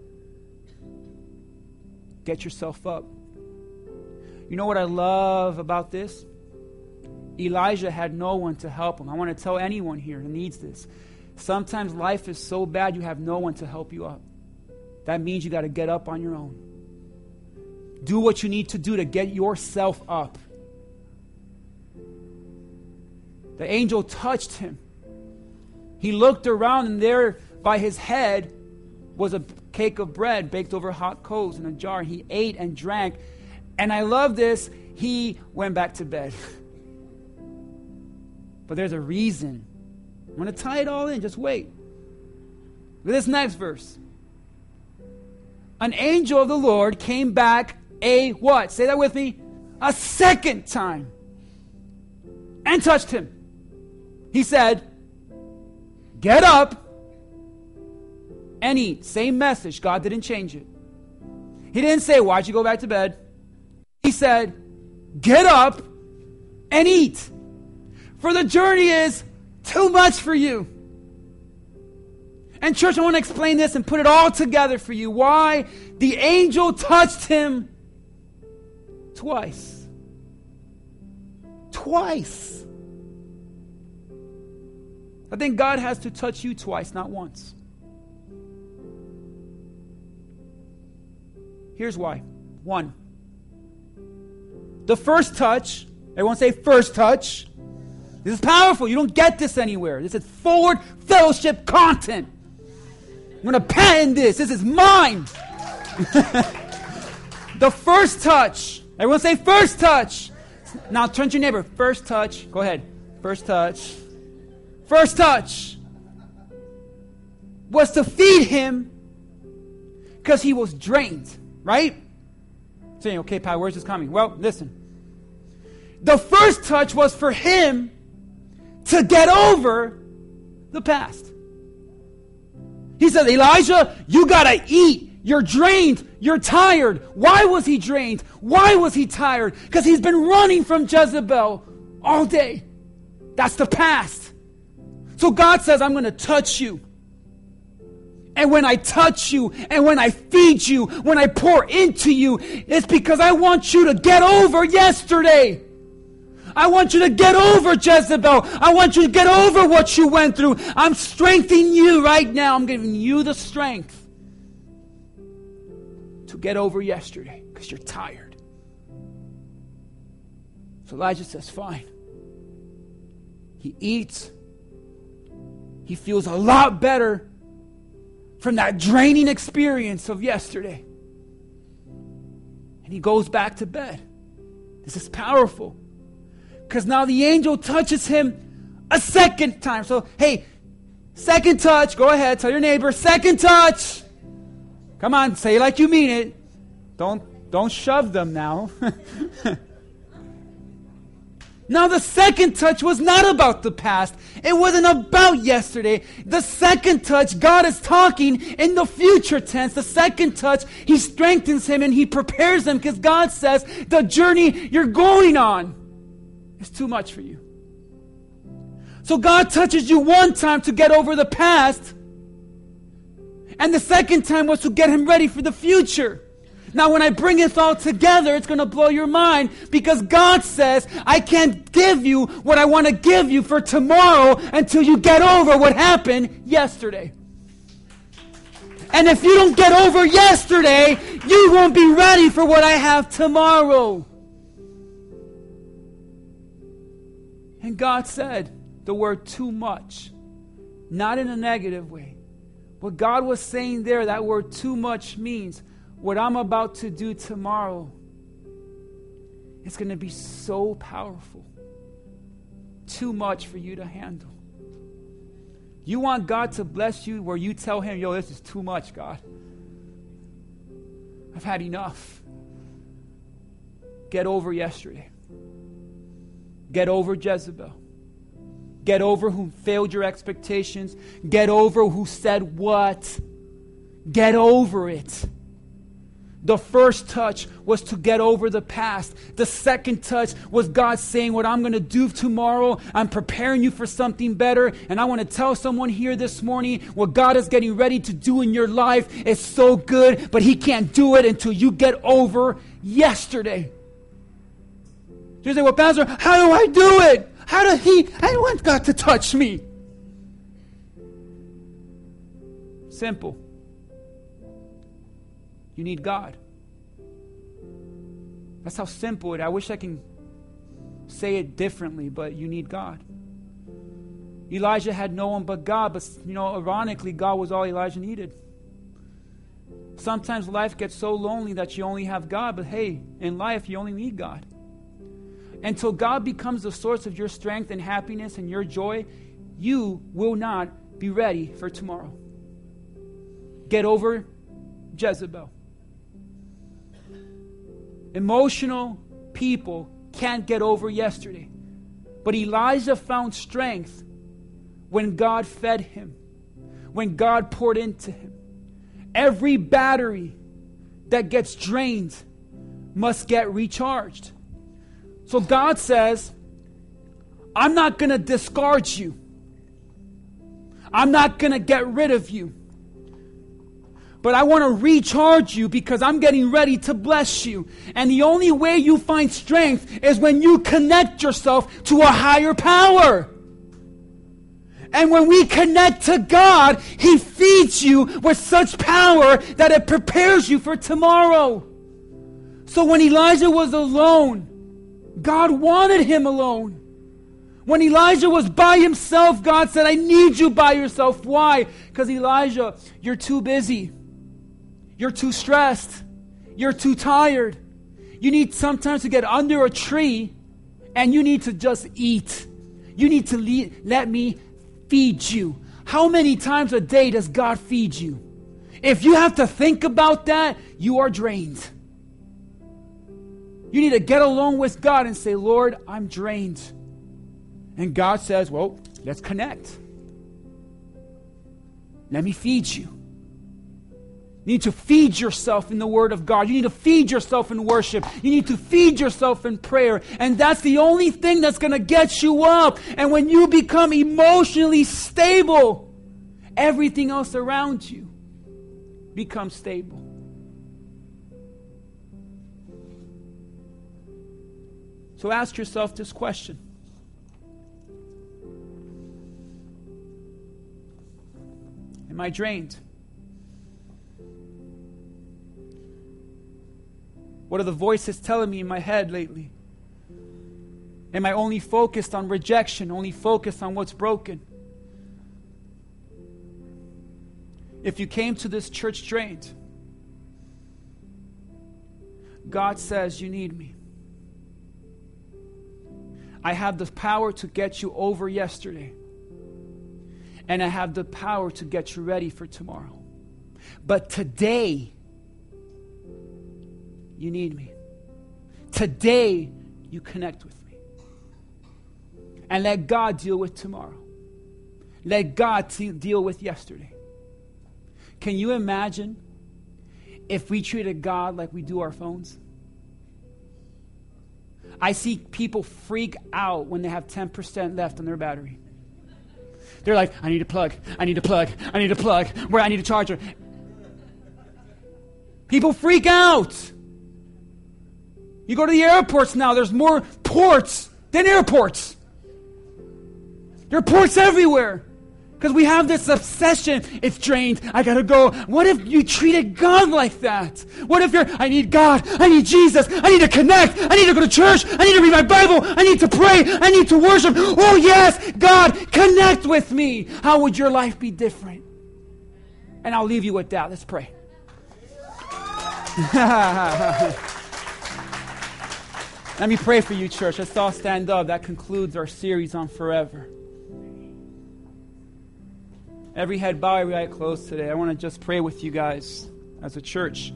Speaker 1: Get yourself up. You know what I love about this? Elijah had no one to help him. I want to tell anyone here who needs this. Sometimes life is so bad you have no one to help you up. That means you got to get up on your own. Do what you need to do to get yourself up. The angel touched him. He looked around and there by his head was a cake of bread baked over hot coals in a jar. He ate and drank. And I love this. He went back to bed. But there's a reason. I'm going to tie it all in. Just wait. Look at this next verse. An angel of the Lord came back a what? Say that with me. A second time. And touched him. He said, get up and eat. Same message. God didn't change it. He didn't say, why'd you go back to bed? He said, get up and eat. For the journey is too much for you. And church, I want to explain this and put it all together for you. Why the angel touched him twice. Twice. I think God has to touch you twice, not once. Here's why. One, the first touch, everyone say first touch. This is powerful. You don't get this anywhere. This is Forward Fellowship content. I'm going to patent this. This is mine. The first touch. Everyone say first touch. Now turn to your neighbor. First touch. Go ahead. First touch. First touch was to feed him because he was drained. Right? Saying, okay, Pat, where's this coming? Well, listen. The first touch was for him to get over the past. He said, Elijah, you got to eat. You're drained. You're tired. Why was he drained? Why was he tired? Because he's been running from Jezebel all day. That's the past. So God says, I'm going to touch you. And when I touch you, and when I feed you, when I pour into you, it's because I want you to get over yesterday. I want you to get over Jezebel. I want you to get over what you went through. I'm strengthening you right now. I'm giving you the strength to get over yesterday because you're tired. So Elijah says, fine. He eats. He feels a lot better from that draining experience of yesterday. And he goes back to bed. This is powerful. Because now the angel touches him a second time. So, hey, second touch. Go ahead. Tell your neighbor, second touch. Come on, say it like you mean it. Don't shove them now. Now the second touch was not about the past. It wasn't about yesterday. The second touch, God is talking in the future tense. The second touch, He strengthens him and He prepares him because God says the journey you're going on is too much for you. So God touches you one time to get over the past, and the second time was to get him ready for the future. Now, when I bring it all together, it's going to blow your mind because God says, I can't give you what I want to give you for tomorrow until you get over what happened yesterday. And if you don't get over yesterday, you won't be ready for what I have tomorrow. And God said the word too much, not in a negative way. What God was saying there, that word too much means what I'm about to do tomorrow is going to be so powerful. Too much for you to handle. You want God to bless you where you tell Him, yo, this is too much, God. I've had enough. Get over yesterday. Get over Jezebel. Get over who failed your expectations. Get over who said what. Get over it. The first touch was to get over the past. The second touch was God saying, what I'm going to do tomorrow, I'm preparing you for something better. And I want to tell someone here this morning, what God is getting ready to do in your life is so good, but He can't do it until you get over yesterday. You say, well, Pastor, how do I do it? I don't want God to touch me. Simple. You need God. That's how simple it is. I wish I can say it differently, but you need God. Elijah had no one but God, but ironically, God was all Elijah needed. Sometimes life gets so lonely that you only have God, but hey, in life you only need God. Until God becomes the source of your strength and happiness and your joy, you will not be ready for tomorrow. Get over Jezebel. Emotional people can't get over yesterday. But Elijah found strength when God fed him, when God poured into him. Every battery that gets drained must get recharged. So God says, I'm not going to discard you. I'm not going to get rid of you. But I want to recharge you because I'm getting ready to bless you. And the only way you find strength is when you connect yourself to a higher power. And when we connect to God, He feeds you with such power that it prepares you for tomorrow. So when Elijah was alone, God wanted him alone. When Elijah was by himself, God said, I need you by yourself. Why? Because Elijah, you're too busy. You're too stressed. You're too tired. You need sometimes to get under a tree and you need to just eat. You need to let me feed you. How many times a day does God feed you? If you have to think about that, you are drained. You need to get alone with God and say, Lord, I'm drained. And God says, well, let's connect. Let me feed you. You need to feed yourself in the Word of God. You need to feed yourself in worship. You need to feed yourself in prayer. And that's the only thing that's going to get you up. And when you become emotionally stable, everything else around you becomes stable. So ask yourself this question. Am I drained? What are the voices telling me in my head lately? Am I only focused on rejection, only focused on what's broken? If you came to this church drained, God says, you need me. I have the power to get you over yesterday. And I have the power to get you ready for tomorrow. But today, you need me. Today, you connect with me. And let God deal with tomorrow. Let God deal with yesterday. Can you imagine if we treated God like we do our phones? I see people freak out when they have 10% left on their battery. They're like, I need a plug, I need a plug, I need a plug, where I need a charger. People freak out. You go to the airports now, there's more ports than airports. There are ports everywhere. Because we have this obsession. It's drained. I gotta go. What if you treated God like that? What if I need God. I need Jesus. I need to connect. I need to go to church. I need to read my Bible. I need to pray. I need to worship. Oh yes, God, connect with me. How would your life be different? And I'll leave you with that. Let's pray. Let me pray for you, church. Let's all stand up. That concludes our series on forever. Every head bowed, every eye closed today. I want to just pray with you guys as a church.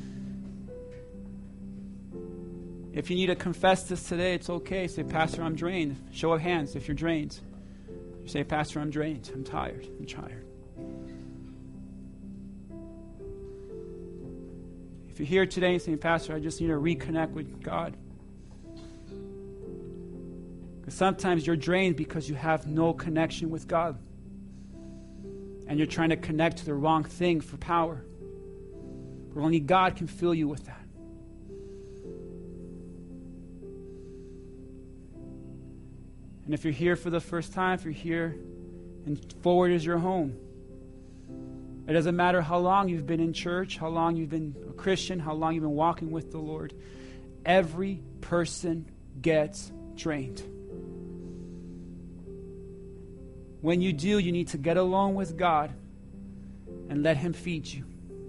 Speaker 1: If you need to confess this today, it's okay. Say, Pastor, I'm drained. Show of hands if you're drained. You say, Pastor, I'm drained. I'm tired. I'm tired. If you're here today and saying, Pastor, I just need to reconnect with God. Because sometimes you're drained because you have no connection with God. And you're trying to connect to the wrong thing for power. But only God can fill you with that. And if you're here for the first time, if you're here and forward is your home, it doesn't matter how long you've been in church, how long you've been a Christian, how long you've been walking with the Lord. Every person gets drained. When you do, you need to get alone with God and let Him feed you.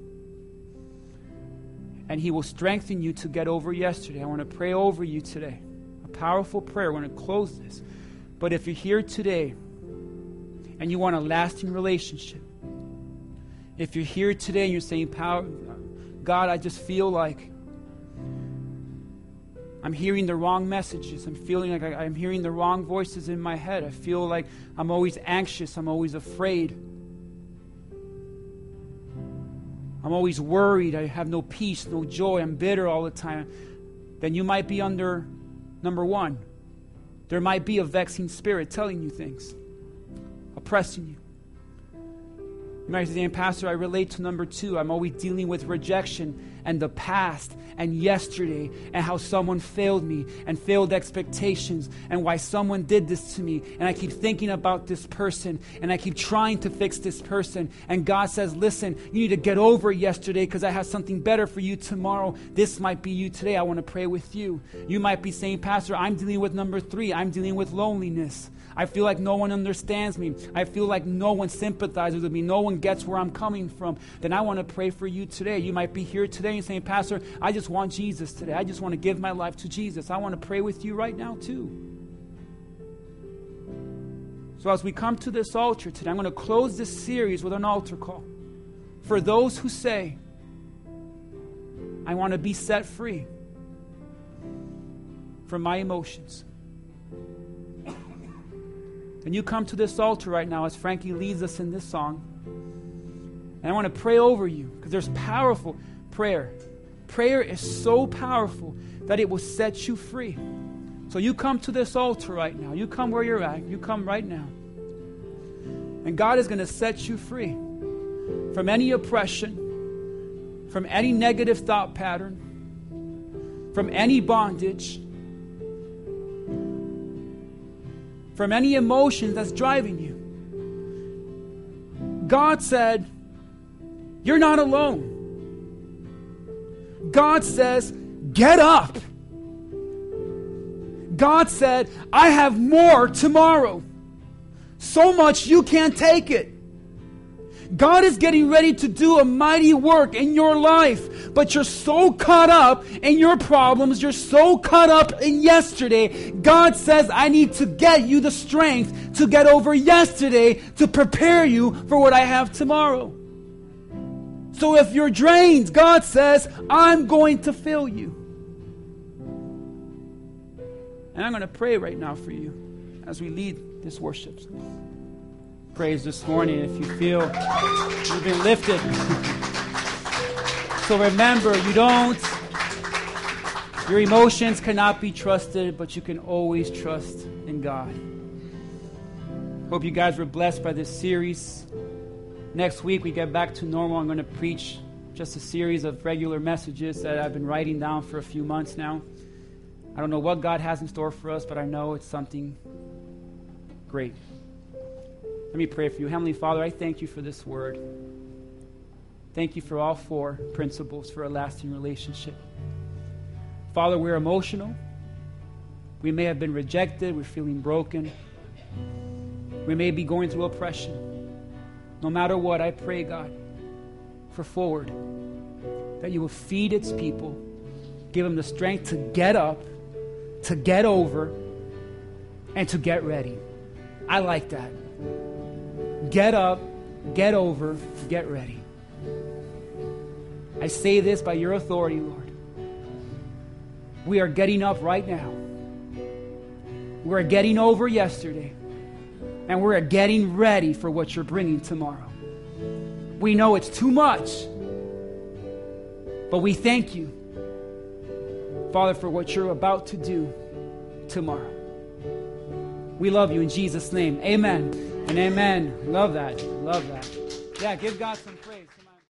Speaker 1: And He will strengthen you to get over yesterday. I want to pray over you today. A powerful prayer. We're going to close this. But if you're here today and you want a lasting relationship, if you're here today and you're saying, God, I just feel like I'm hearing the wrong messages. I'm feeling like I'm hearing the wrong voices in my head. I feel like I'm always anxious. I'm always afraid. I'm always worried. I have no peace, no joy. I'm bitter all the time. Then you might be under number one. There might be a vexing spirit telling you things, oppressing you. You might say, Pastor, I relate to number two. I'm always dealing with rejection and the past and yesterday and how someone failed me and failed expectations and why someone did this to me. And I keep thinking about this person and I keep trying to fix this person. And God says, listen, you need to get over yesterday because I have something better for you tomorrow. This might be you today. I want to pray with you. You might be saying, Pastor, I'm dealing with number three. I'm dealing with loneliness. I feel like no one understands me. I feel like no one sympathizes with me. No one gets where I'm coming from. Then I want to pray for you today. You might be here today and saying, Pastor, I just want Jesus today. I just want to give my life to Jesus. I want to pray with you right now too. So as we come to this altar today, I'm going to close this series with an altar call. For those who say, I want to be set free from my emotions. And you come to this altar right now as Frankie leads us in this song. And I want to pray over you because there's powerful prayer. Prayer is so powerful that it will set you free. So you come to this altar right now. You come where you're at. You come right now. And God is going to set you free from any oppression, from any negative thought pattern, from any bondage, from any emotion that's driving you. God said, you're not alone. God says, get up. God said, I have more tomorrow. So much you can't take it. God is getting ready to do a mighty work in your life, but you're so caught up in your problems, you're so caught up in yesterday. God says, I need to get you the strength to get over yesterday to prepare you for what I have tomorrow. So if you're drained, God says, I'm going to fill you. And I'm going to pray right now for you as we lead this worship. Praise this morning if you feel you've been lifted. So remember, your emotions cannot be trusted, but you can always trust in God. Hope you guys were blessed by this series. Next week we get back to normal. I'm going to preach just a series of regular messages that I've been writing down for a few months now. I don't know what God has in store for us, but I know it's something great. Let me pray for you. Heavenly Father, I thank you for this word. Thank you for all 4 principles for a lasting relationship. Father, we're emotional. We may have been rejected. We're feeling broken. We may be going through oppression. No matter what, I pray, God, for Forward, that you will feed its people, give them the strength to get up, to get over, and to get ready. I like that. Get up, get over, get ready. I say this by your authority, Lord. We are getting up right now. We're getting over yesterday. And we're getting ready for what you're bringing tomorrow. We know it's too much. But we thank you, Father, for what you're about to do tomorrow. We love you in Jesus' name. Amen and amen. Love that. Love that. Yeah, give God some praise.